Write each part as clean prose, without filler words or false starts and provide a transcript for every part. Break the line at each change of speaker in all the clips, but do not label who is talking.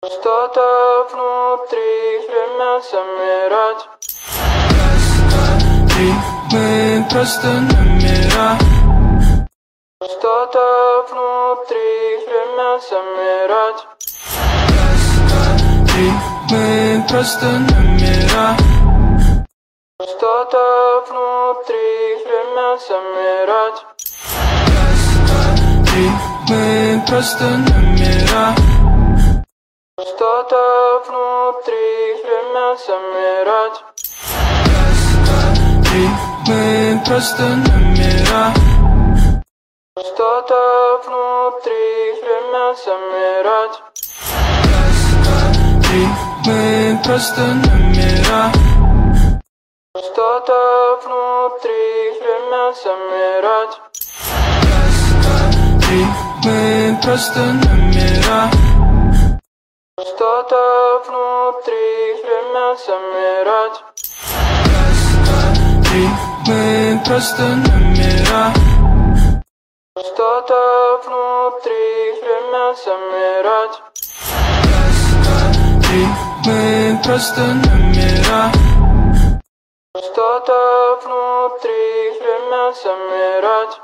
Что-то внутри, время замирать.
И мы просто номера.
Что-то внутри, время замирать.
И мы просто номера.
Что-то внутри, время замирать.
И мы просто номера.
Что-то внутри, время замирать.
И мы просто номера.
Что-то внутри, время замирать.
И мы просто номера.
Что-то внутри, время замирать.
И мы просто номера.
Что-то внутри, время замирать.
И мы просто номера.
Что-то внутри, время замирать.
И мы просто номера.
Что-то внутри, время замирать.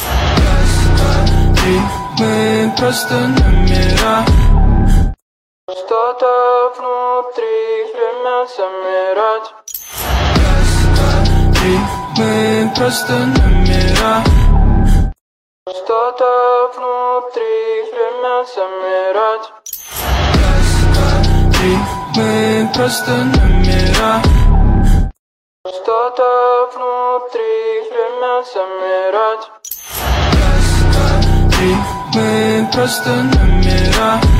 И мы просто номера.
Что-то внутри, время замирать.
И мы просто номера.
Что-то внутри, время замирать.
И мы просто номера.
Что-то внутри, время замирать.
И мы просто номера.